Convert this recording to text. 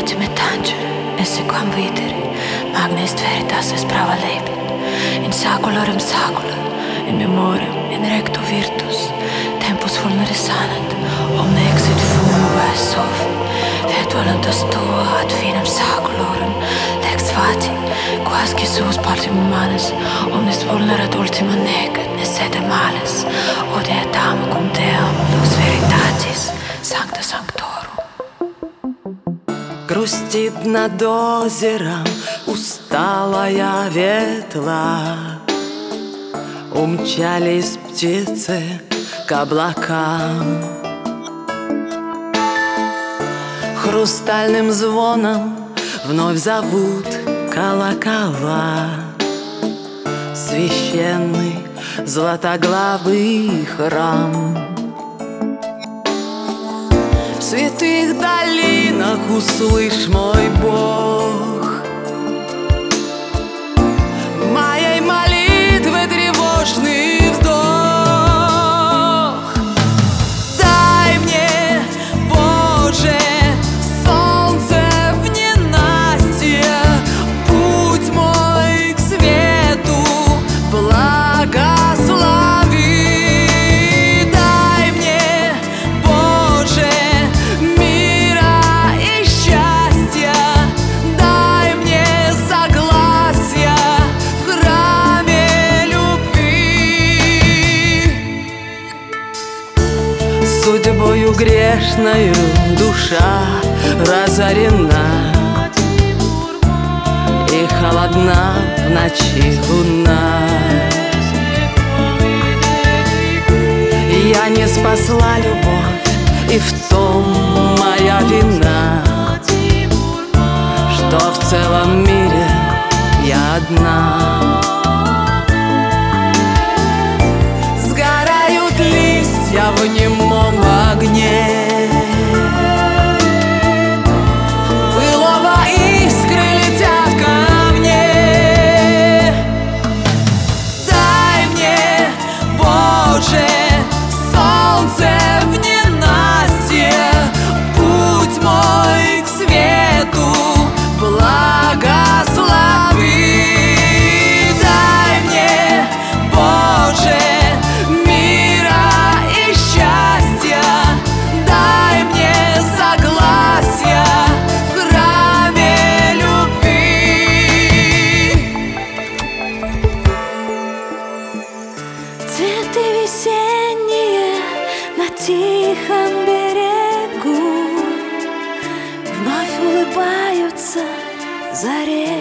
ultime tangere, e se quam videre, magnes veritas est prava lebit, in saculorum sacula, in memoriam, in recto virtus, tempus fulmere sanat, omne exit fumo vae sofi, et voluntas tua ad finem saculorum, lex fati, quasque suus partem humanes, omnes vulnerat ultima negat, ne sede males, ode et amo cum Deum, lux veritatis, sancta sanctorum. Грустит над озером усталая ветла. Умчались птицы к облакам. Хрустальным звоном вновь зовут колокола. Священный златоглавый храм. В святых долинах услышь, мой Бог, моей молитвы тревожный вздох. Дай мне, Боже, солнце в ненастье, путь мой к свету благослови. Дай мне, Боже, судьбою грешною душа разорена, и холодна в ночи луна. Я не спасла любовь, и в том моя вина, что в целом мире я одна. Сгорают листья в немом огне, былого искры летят ко мне. Дай мне, Боже, солнце в ненастье, путь мой к свету благослови. Дай мне, Боже, цветы весенние на тихом берегу вновь улыбаются заре.